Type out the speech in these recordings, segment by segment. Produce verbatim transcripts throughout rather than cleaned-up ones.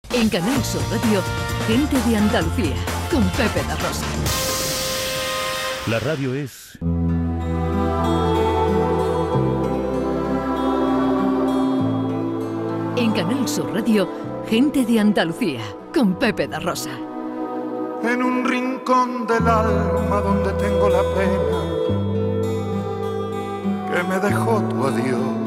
En Canal Sur Radio, Gente de Andalucía, con Pepe da Rosa. La radio es... En Canal Sur Radio, Gente de Andalucía, con Pepe da Rosa. En un rincón del alma donde tengo la pena que me dejó tu adiós.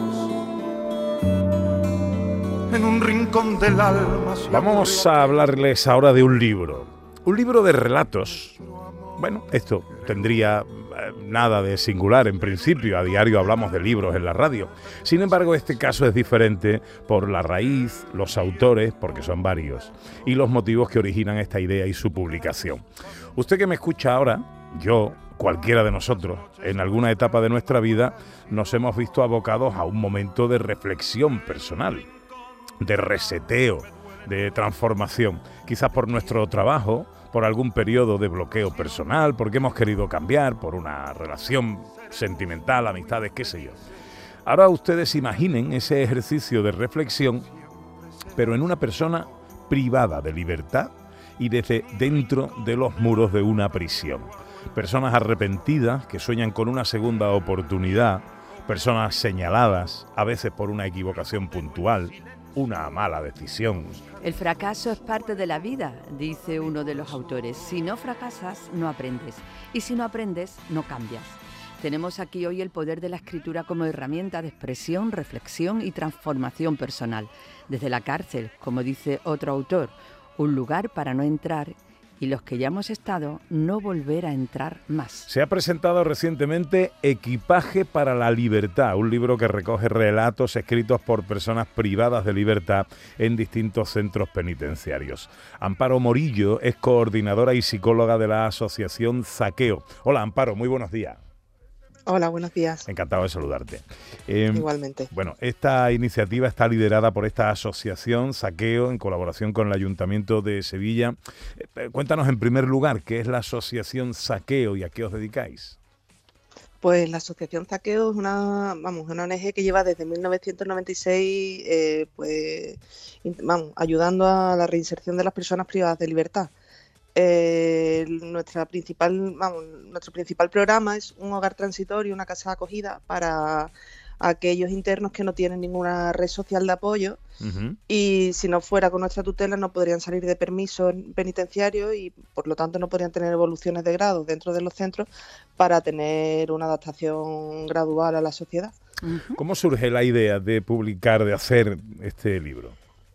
En un rincón del alma. Vamos a hablarles ahora de un libro. Un libro de relatos. Bueno, esto tendría eh, nada de singular en principio. A diario hablamos de libros en la radio. Sin embargo, este caso es diferente por la raíz, los autores, porque son varios, y los motivos que originan esta idea y su publicación. Usted que me escucha ahora, yo, cualquiera de nosotros, en alguna etapa de nuestra vida, nos hemos visto abocados a un momento de reflexión personal, de reseteo, de transformación, quizás por nuestro trabajo, por algún periodo de bloqueo personal, porque hemos querido cambiar, por una relación sentimental, amistades, qué sé yo. Ahora ustedes imaginen ese ejercicio de reflexión, pero en una persona privada de libertad y desde dentro de los muros de una prisión. Personas arrepentidas que sueñan con una segunda oportunidad, personas señaladas, a veces por una equivocación puntual, una mala decisión. El fracaso es parte de la vida, dice uno de los autores. Si no fracasas, no aprendes. Y si no aprendes, no cambias. Tenemos aquí hoy el poder de la escritura como herramienta de expresión, reflexión y transformación personal. Desde la cárcel, como dice otro autor, un lugar para no entrar y los que ya hemos estado, no volver a entrar más. Se ha presentado recientemente Equipaje para la Libertad, un libro que recoge relatos escritos por personas privadas de libertad en distintos centros penitenciarios. Amparo Morillo es coordinadora y psicóloga de la asociación Zaqueo. Hola, Amparo, muy buenos días. Hola, buenos días. Encantado de saludarte. Eh, Igualmente. Bueno, esta iniciativa está liderada por esta asociación Zaqueo en colaboración con el Ayuntamiento de Sevilla. Eh, cuéntanos en primer lugar qué es la asociación Zaqueo y a qué os dedicáis. Pues la asociación Zaqueo es una, vamos, una O N Ge que lleva desde mil novecientos noventa y seis eh, pues, vamos, ayudando a la reinserción de las personas privadas de libertad. Eh, nuestra principal, vamos, nuestro principal programa es un hogar transitorio, una casa de acogida para aquellos internos que no tienen ninguna red social de apoyo. Uh-huh. Y si no fuera con nuestra tutela no podrían salir de permiso penitenciario y por lo tanto no podrían tener evoluciones de grado dentro de los centros para tener una adaptación gradual a la sociedad. Uh-huh. ¿Cómo surge la idea de publicar, de hacer este libro?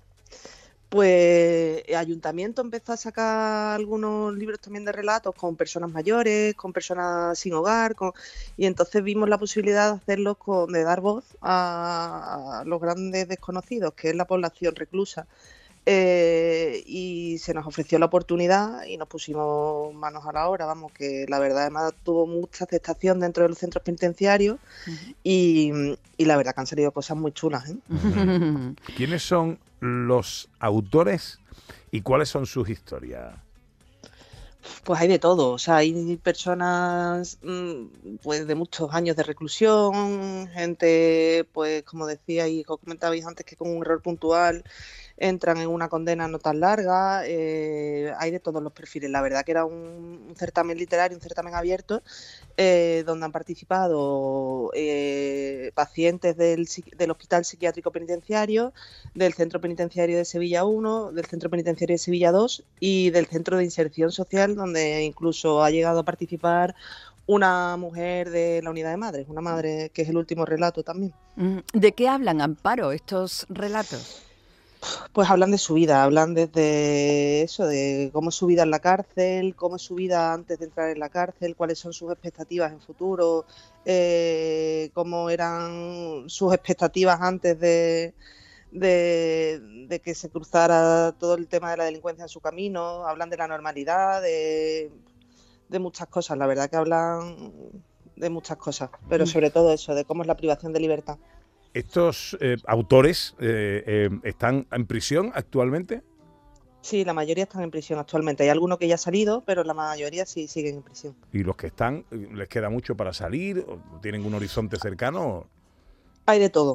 Pues el ayuntamiento empezó a sacar algunos libros también de relatos con personas mayores, con personas sin hogar, con... y entonces vimos la posibilidad de hacerlos, con... de dar voz a... a los grandes desconocidos, que es la población reclusa. Eh, y se nos ofreció la oportunidad y nos pusimos manos a la obra, vamos, que la verdad además tuvo mucha aceptación dentro de los centros penitenciarios. Uh-huh. y, y la verdad que han salido cosas muy chulas, ¿eh? Uh-huh. ¿Quiénes son los autores y cuáles son sus historias? Pues hay de todo, o sea, hay personas pues de muchos años de reclusión, gente, pues como decía y como comentabais antes, que con un error puntual entran en una condena no tan larga. Eh, hay de todos los perfiles. La verdad que era un, un certamen literario, un certamen abierto, eh, donde han participado eh, pacientes del, del Hospital Psiquiátrico Penitenciario, del Centro Penitenciario de Sevilla uno, del Centro Penitenciario de Sevilla dos y del Centro de Inserción Social, donde incluso ha llegado a participar una mujer de la unidad de madres, una madre que es el último relato también. ¿De qué hablan, Amparo, estos relatos? Pues hablan de su vida, hablan desde eso, de cómo es su vida en la cárcel, cómo es su vida antes de entrar en la cárcel, cuáles son sus expectativas en futuro, eh, cómo eran sus expectativas antes de, de, de que se cruzara todo el tema de la delincuencia en su camino. Hablan de la normalidad, de, de muchas cosas, la verdad que hablan de muchas cosas, pero sobre todo eso, de cómo es la privación de libertad. ¿Estos eh, autores eh, eh, están en prisión actualmente? Sí, la mayoría están en prisión actualmente. Hay alguno que ya ha salido, pero la mayoría sí siguen en prisión. ¿Y los que están, les queda mucho para salir? ¿O tienen un horizonte cercano? Hay de todo.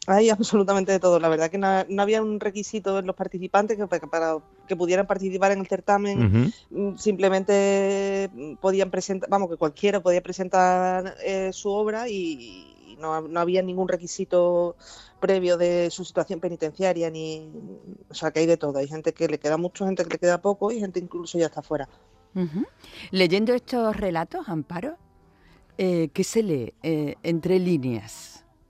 Hay absolutamente de todo. La verdad que no, no había un requisito en los participantes que para, para que pudieran participar en el certamen. Uh-huh. Simplemente podían presentar, vamos, que cualquiera podía presentar eh, su obra y, y no, no había ningún requisito previo de su situación penitenciaria, ni, o sea, que hay de todo. Hay gente que le queda mucho, gente que le queda poco y gente incluso ya está fuera. Uh-huh. Leyendo estos relatos, Amparo, eh, ¿qué se lee eh, entre líneas?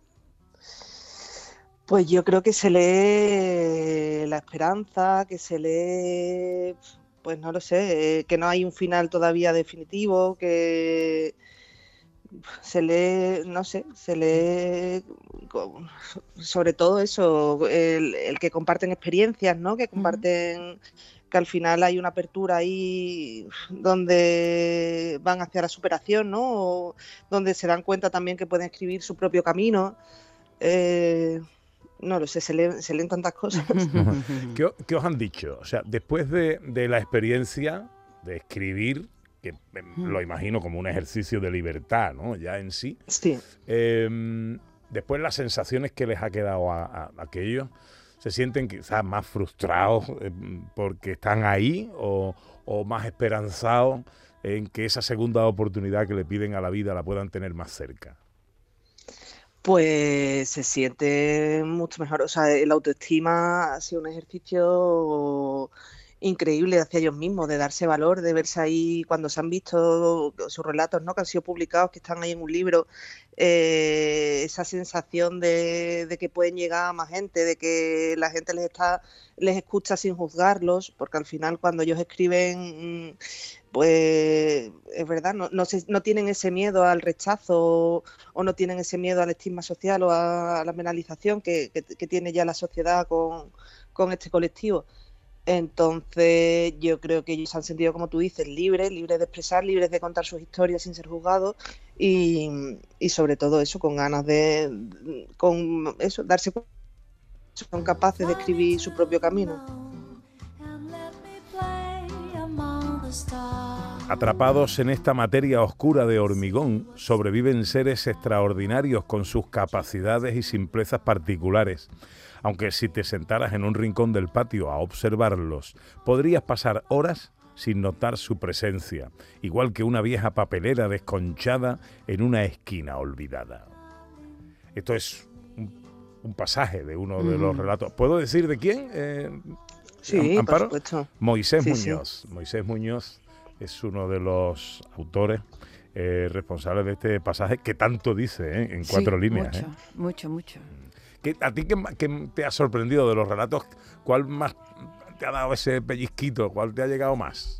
Pues yo creo que se lee la esperanza, que se lee, pues no lo sé, eh, que no hay un final todavía definitivo, que se lee, no sé, se lee sobre todo eso, el, el que comparten experiencias, ¿no? Que comparten, uh-huh. que al final hay una apertura ahí donde van hacia la superación, ¿no? O donde se dan cuenta también que pueden escribir su propio camino. Eh, No lo sé, se leen, se leen tantas cosas. ¿Qué, ¿Qué os han dicho? O sea, después de, de la experiencia de escribir, que lo imagino como un ejercicio de libertad, ¿no? Ya en sí. Sí. Eh, después las sensaciones que les ha quedado a, a, a aquellos, ¿se sienten quizás más frustrados eh, porque están ahí o, o más esperanzados en que esa segunda oportunidad que le piden a la vida la puedan tener más cerca? Pues se siente mucho mejor. O sea, el autoestima ha sido un ejercicio increíble hacia ellos mismos, de darse valor, de verse ahí cuando se han visto sus relatos, ¿no? Que han sido publicados, que están ahí en un libro, eh, esa sensación de, de que pueden llegar a más gente, de que la gente les está, les escucha sin juzgarlos, porque al final cuando ellos escriben, pues es verdad, no, no, se, no tienen ese miedo al rechazo o, o no tienen ese miedo al estigma social o a, a la penalización que, que, que tiene ya la sociedad con, con este colectivo. Entonces yo creo que ellos se han sentido, como tú dices, libres, libres de expresar, libres de contar sus historias sin ser juzgados y, y sobre todo eso, con ganas de, con eso, darse cuenta que son capaces de escribir su propio camino. Atrapados en esta materia oscura de hormigón, sobreviven seres extraordinarios con sus capacidades y simplezas particulares. Aunque si te sentaras en un rincón del patio a observarlos, podrías pasar horas sin notar su presencia, igual que una vieja papelera desconchada en una esquina olvidada. Esto es un, un pasaje de uno de los relatos. ¿Puedo decir de quién? Eh, sí, Amparo. Por supuesto. Moisés sí, Muñoz. Sí. Moisés Muñoz es uno de los autores eh, responsables de este pasaje que tanto dice ¿eh? en cuatro sí, líneas. Mucho, ¿eh? mucho, mucho. ¿Qué, ¿A ti qué, qué te ha sorprendido de los relatos? ¿Cuál más te ha dado ese pellizquito? ¿Cuál te ha llegado más?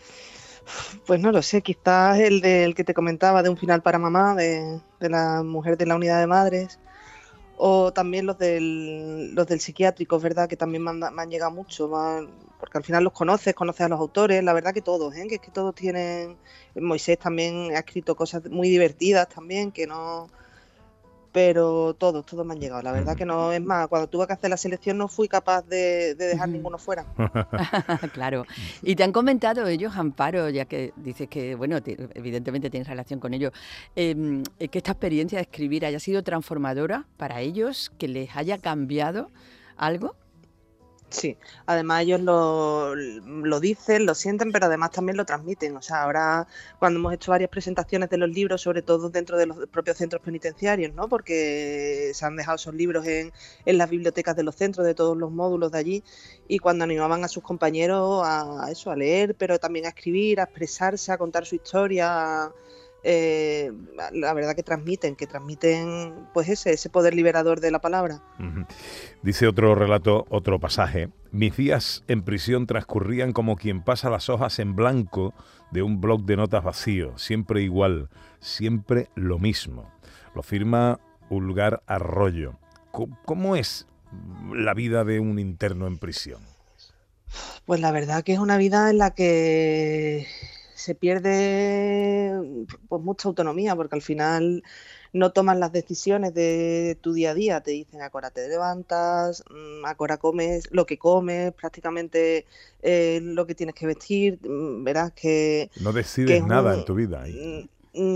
Pues no lo sé, quizás el del que te comentaba de Un final para mamá, de, de la mujer de la unidad de madres, o también los del, los del psiquiátrico, ¿verdad? Que también me han, me han llegado mucho, más, porque al final los conoces, conoces a los autores, la verdad que todos, ¿eh? Que es que todos tienen... Moisés también ha escrito cosas muy divertidas también, que no... Pero todos, todos me han llegado. La verdad que no, es más, cuando tuve que hacer la selección no fui capaz de, de dejar uh-huh. ninguno fuera. Claro. Y te han comentado ellos, Amparo, ya que dices que, bueno, te, evidentemente tienes relación con ellos, eh, que esta experiencia de escribir haya sido transformadora para ellos, que les haya cambiado algo. Sí, además ellos lo, lo dicen, lo sienten, pero además también lo transmiten. O sea, ahora cuando hemos hecho varias presentaciones de los libros, sobre todo dentro de los propios centros penitenciarios, ¿no? Porque se han dejado esos libros en, en las bibliotecas de los centros, de todos los módulos de allí, y cuando animaban a sus compañeros a, a eso, a leer, pero también a escribir, a expresarse, a contar su historia, a, Eh, la verdad que transmiten, que transmiten pues ese, ese poder liberador de la palabra. Uh-huh. Dice otro relato, otro pasaje: mis días en prisión transcurrían como quien pasa las hojas en blanco de un bloc de notas vacío, siempre igual, siempre lo mismo. Lo firma Ulgar Arroyo. ¿Cómo es la vida de un interno en prisión? Pues la verdad que es una vida en la que se pierde pues mucha autonomía, porque al final no tomas las decisiones de tu día a día. Te dicen a qué hora te levantas, a qué hora comes, lo que comes, prácticamente eh, lo que tienes que vestir. Verás que... No decides que nada un, en tu vida ahí. No,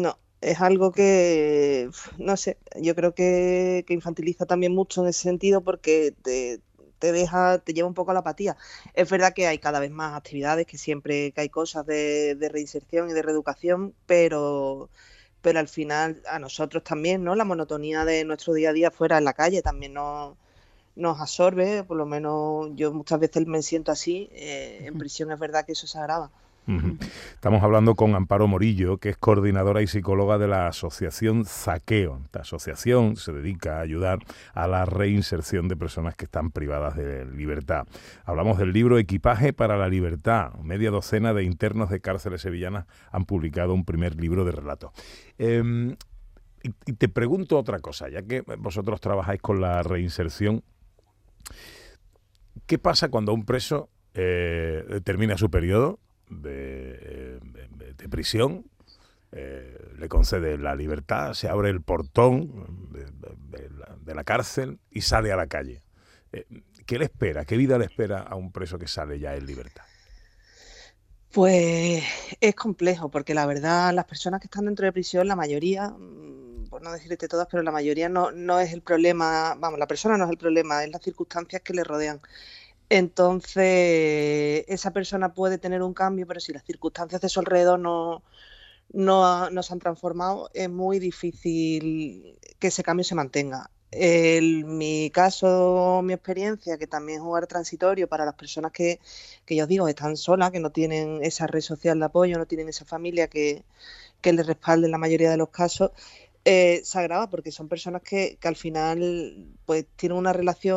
es algo que, no sé, yo creo que, que infantiliza también mucho en ese sentido porque te, te deja, te lleva un poco a la apatía. Es verdad que hay cada vez más actividades, que siempre que hay cosas de, de reinserción y de reeducación, pero, pero al final a nosotros también, ¿no? La monotonía de nuestro día a día fuera en la calle también nos, nos absorbe, por lo menos yo muchas veces me siento así, eh, en prisión es verdad que eso se agrava. Uh-huh. Estamos hablando con Amparo Morillo, que es coordinadora y psicóloga de la asociación Zaqueo. Esta asociación se dedica a ayudar a la reinserción de personas que están privadas de libertad. Hablamos del libro Equipaje para la Libertad. Media docena de internos de cárceles sevillanas han publicado un primer libro de relatos. Eh, y, y te pregunto otra cosa, ya que vosotros trabajáis con la reinserción. ¿Qué pasa cuando un preso eh, termina su periodo De, de, de prisión, eh, le concede la libertad, se abre el portón de, de, de, la, de la cárcel y sale a la calle? Eh, ¿Qué le espera? ¿Qué vida le espera a un preso que sale ya en libertad? Pues es complejo, porque la verdad las personas que están dentro de prisión, la mayoría, por no decirte todas, pero la mayoría no, no es el problema, vamos, la persona no es el problema, es las circunstancias que le rodean. Entonces, esa persona puede tener un cambio, pero si las circunstancias de su alrededor no, no, no se han transformado, es muy difícil que ese cambio se mantenga. En mi caso, mi experiencia, que también es un lugar transitorio para las personas que, que yo os digo, están solas, que no tienen esa red social de apoyo, no tienen esa familia que, que les respalde en la mayoría de los casos, Eh, se agrava porque son personas que, que al final pues tienen una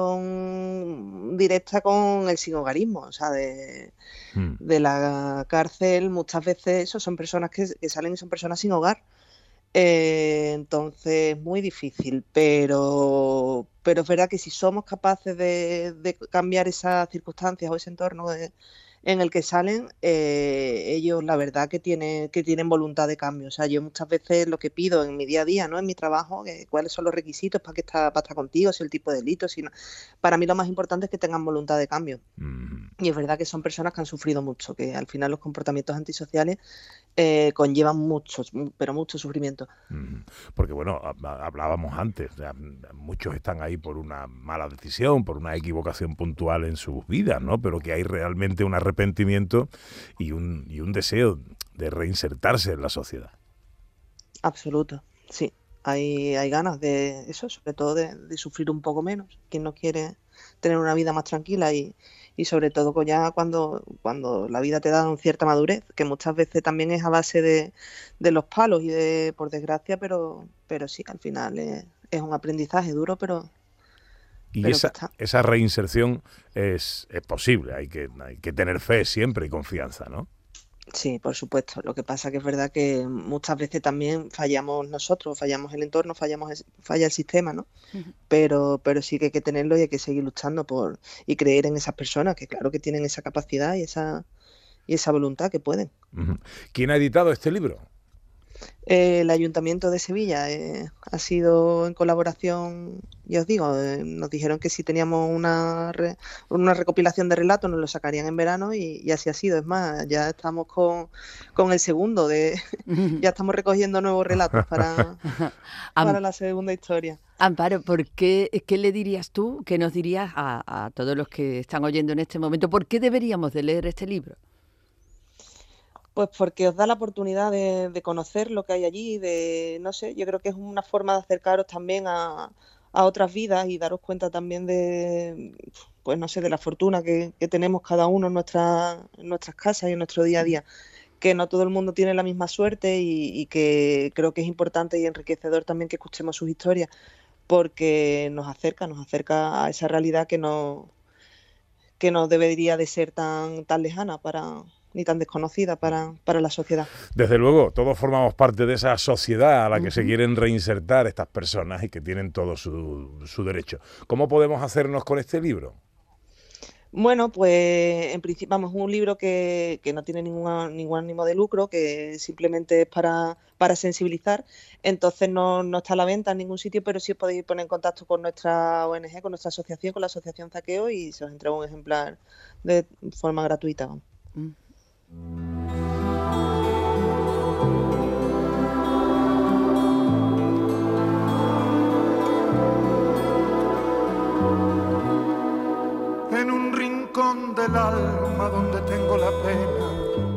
relación directa con el sinhogarismo, o sea, de, mm. de la cárcel muchas veces eso son personas que, que salen y son personas sin hogar. Eh, entonces es muy difícil, pero, pero es verdad que si somos capaces de, de cambiar esas circunstancias o ese entorno de, en el que salen, eh, ellos la verdad que tienen, que tienen voluntad de cambio. O sea, yo muchas veces lo que pido en mi día a día, ¿no? En mi trabajo, que, cuáles son los requisitos para que está, para estar contigo, si el tipo de delito, si no. Para mí lo más importante es que tengan voluntad de cambio. Mm. Y es verdad que son personas que han sufrido mucho, que al final los comportamientos antisociales eh, conllevan mucho, pero mucho sufrimiento. Mm. Porque bueno, hablábamos antes, o sea, muchos están ahí por una mala decisión, por una equivocación puntual en sus vidas, ¿no? Pero que hay realmente una arrepentimiento y un, y un deseo de reinsertarse en la sociedad. Absoluto, sí. Hay, hay ganas de eso, sobre todo de, de sufrir un poco menos. Quien no quiere tener una vida más tranquila y, y sobre todo ya cuando, cuando la vida te da una cierta madurez, que muchas veces también es a base de, de los palos y de, por desgracia, pero, pero sí, al final es, es un aprendizaje duro, pero... Y Pero esa, esa reinserción es, es posible, hay que, hay que tener fe siempre y confianza, ¿no? Sí, por supuesto. Lo que pasa que es verdad que muchas veces también fallamos nosotros, fallamos el entorno, fallamos falla el sistema, ¿no? Uh-huh. Pero, pero sí que hay que tenerlo y hay que seguir luchando por y creer en esas personas que claro que tienen esa capacidad y esa, y esa voluntad que pueden. Uh-huh. ¿Quién ha editado este libro? Eh, el Ayuntamiento de Sevilla eh, ha sido en colaboración, ya os digo, eh, nos dijeron que si teníamos una, re, una recopilación de relatos nos lo sacarían en verano y, y así ha sido. Es más, ya estamos con, con el segundo, de ya estamos recogiendo nuevos relatos para, para la segunda historia. Amparo, ¿por qué, qué le dirías tú, qué nos dirías a, a todos los que están oyendo en este momento, por qué deberíamos de leer este libro? Pues porque os da la oportunidad de, de conocer lo que hay allí, de, no sé, yo creo que es una forma de acercaros también a, a otras vidas y daros cuenta también de, pues no sé, de la fortuna que, que tenemos cada uno en, nuestra, en nuestras casas y en nuestro día a día, que no todo el mundo tiene la misma suerte y, y que creo que es importante y enriquecedor también que escuchemos sus historias, porque nos acerca, nos acerca a esa realidad que no, que no debería de ser tan, tan lejana para... ni tan desconocida para, para la sociedad. Desde luego, todos formamos parte de esa sociedad a la que uh-huh. se quieren reinsertar estas personas y que tienen todo su, su derecho. ¿Cómo podemos hacernos con este libro? Bueno, pues en principio, vamos, un libro que, que no tiene ninguna, ningún ánimo de lucro, que simplemente es para, para sensibilizar. Entonces no, no está a la venta en ningún sitio, pero sí os podéis poner en contacto con nuestra O N G, con nuestra asociación, con la Asociación Zaqueo, y se os entrega un ejemplar de forma gratuita. del alma donde tengo la pena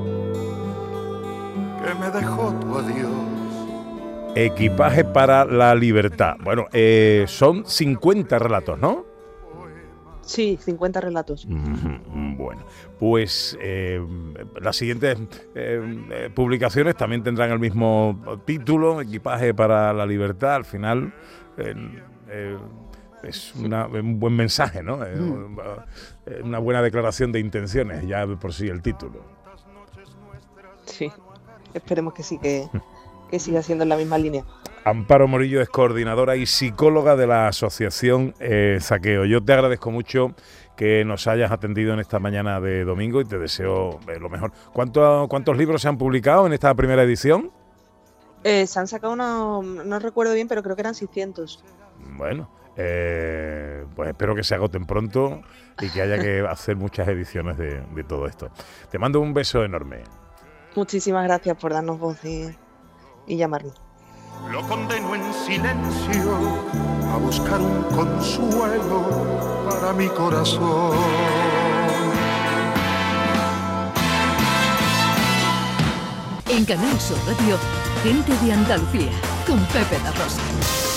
que me dejó tu adiós. Equipaje para la libertad. Bueno, eh, son cincuenta relatos, ¿no? Sí, cincuenta relatos. Mm, bueno, pues eh, las siguientes eh, publicaciones también tendrán el mismo título, Equipaje para la libertad. Al final eh, eh, es una, un buen mensaje, ¿no? Eh, una buena declaración de intenciones, ya por sí el título. Sí, esperemos que sí, que, que siga siendo en la misma línea. Amparo Morillo es coordinadora y psicóloga de la asociación eh, Zaqueo. Yo te agradezco mucho que nos hayas atendido en esta mañana de domingo y te deseo eh, lo mejor. ¿Cuánto, ¿Cuántos libros se han publicado en esta primera edición? Eh, se han sacado unos, no recuerdo bien, pero creo que eran seiscientos. Bueno, eh, pues espero que se agoten pronto y que haya que hacer muchas ediciones de, de todo esto. Te mando un beso enorme. Muchísimas gracias por darnos voz y, y llamarnos. Lo condeno en silencio a buscar un consuelo para mi corazón. En Canal Sur Radio, Gente de Andalucía, con Pepe da Rosa.